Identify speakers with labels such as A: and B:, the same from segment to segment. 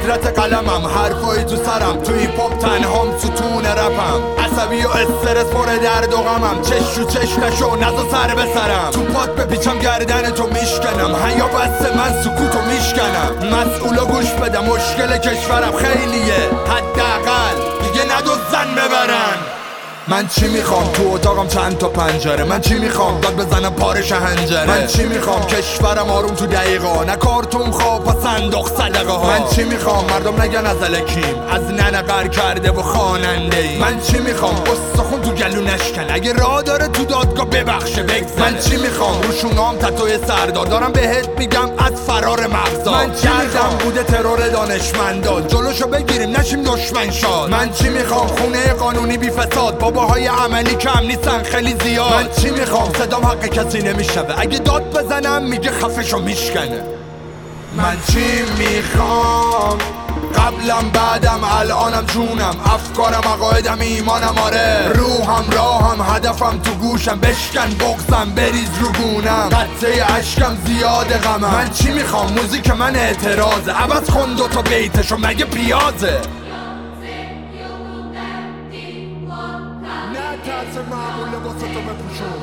A: قدرت قلمم، حرفایی تو سرم، تو هیپ هاپ تنهام ستون رپم. عصبی و استرس پر درد و غمم، چش رو چش نشو نزو سر به سرم. تو پات بپیچم گردن تو میشکنم، حیا بسته من سکوتو میشکنم. مسئولا گوش بده مشکل کشورم خیلیه، حداقل دیگه ندوزن ببرن. من چی میخوام؟ تو اتاقم چند تا پنجره. من چی میخوام؟ داد بزنم پاره شهنجره. من چی میخوام؟ کشورم آروم تو دقیقا، نه کارتون خواب و صندوق صدقه ها. من چی میخوام؟ مردم نگن از الکیم، از ننه قر کرده و خواننده ای. من چی میخوام؟ استخون تو گلو نشکن، اگه راه داره تو دادگاه ببخشه بگذره. من چی میخوام؟ روشونام تتوی سردار دارم بهت میگم از فرار مغزا. من چی میخوام؟ بوده ترور دانشمندا، جلوشو بگیریم نشیم دشمن شاد. من چی میخوام؟ خونه قانونی بی فساد، باباهای عملی کم نیستن خیلی زیاد. من چی میخوام؟ صدام حق کسی نمیشنوه، اگه داد بزنم میگه خفشو میشکنه. من چی میخوام؟ قبلم بعدم الانم جونم، افکارم عقایدم ایمانم، آره روحم راهم هدفم تو گوشم، بشکن بغزم بریز رو گونم، قطره اشکم زیاد غمم. من چی میخوام؟ موزیک من اعتراضه، عوض کن دوتا بیتشو مگه پیازه. ترس معمول لباساتو بپوشون.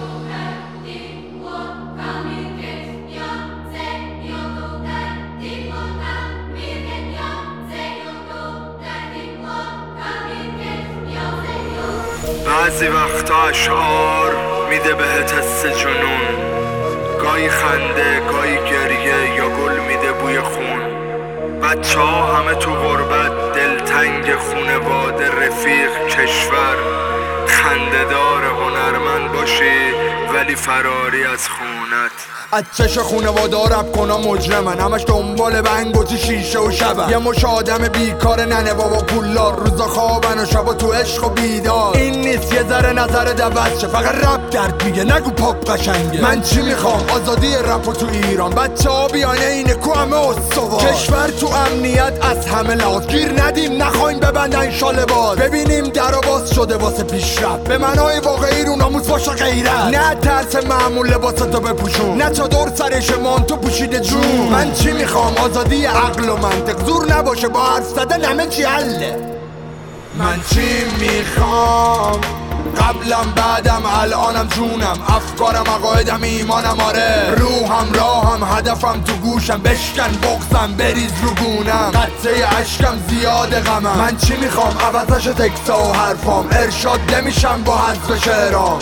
B: بعضی وقتا اشعار میده بهت حس جنون، گاهی خنده گاهی گریه یا گل میده بوی خون. بچه ها همه تو غربت، دلتنگ خونواده رفیق کشور، خنده‌دار هنرمند باشی ولی فراری از خونت.
A: از چش خونواده رب کنم مجرمن، همش دنبال بنگوتی شیشه و شبن. یه مش آدم بیکار ننه بابا پولار، روزا خوابن و شبا تو عشق و بیدار. این نیست یه ذره نظر دوست شه، فقط رب درد میگه نگو پاپ قشنگه. من چی میخوام؟ آزادی رپ تو ایران، بچه ها بیانه اینه کو همه استوار. کشور تو امنیت از همه لحاظ، گیر ندیم نخوایم ببندن شال باز. ببینیم در و باز شده واسه پیشرفت، به معنای واقعی رو ناموس باشه غیرت. نه ترس معمول لباساتو بپوشون، نه چادر سرش مانتو پوشیده جون. من چی میخوام؟ آزادی عقل و منطق، زور نباشه با حرف زدن همه چی حله. من چی میخوام؟ قبلم بعدم الانم جونم، افکارم عقایدم ایمانم، آره روحم راهم هدفم تو گوشم، بشکن بغزم بریز رو گونم، قطره اشکم زیاد غمم. من چی میخوام؟ عوضش تکسا و حرفام، ارشاد نمیشم با حذف شعرام.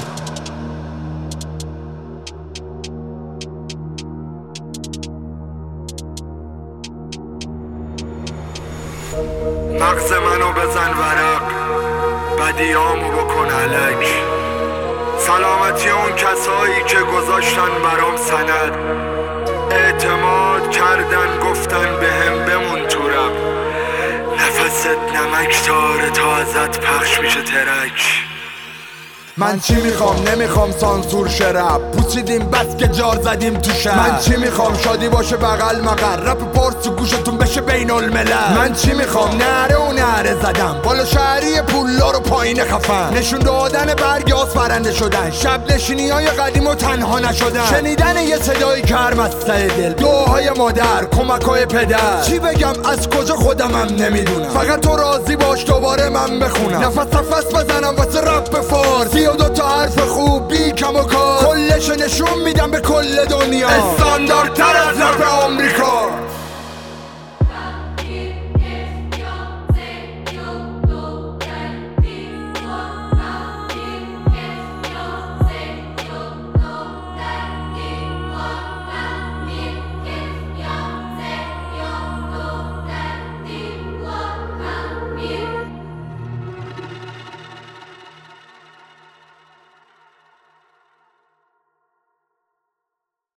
B: مغز منو بزن ورق، بدیامو بکن علک، سلامتی اون کسایی که گذاشتن برام سند، اعتماد کردن گفتن بهم بمون تو رب، نفست نمک داره تا ازت پخش میشه ترک.
A: من چی میخوام؟ نمیخوام سانسور شه رپ، پوسیدیم بس که جار زدیم تو شهر. من چی میخوام؟ شادی باشه بغل مقر، رپ پارس تو گوشتون بشه بین الملل. من چی میخوام؟ نره و نره زدم، بالا شهری پولا رو پایین خفن، نشون دادن برگ آسپرنده شدن، شب نشینی های قدیم و تنها نشدن، شنیدن یه صدای گرم از ته دل، دعاهای مادر، کمک های پدر. چی بگم؟ از کجا خودمم نمیدونم، فقط تو راضی باش دوباره من بخونم، نفس بزنم واسه رپ فارس. 32 تا حرف خوب بی کم و کار، کلش نشون میدم به کل دنیا، استانداردتر از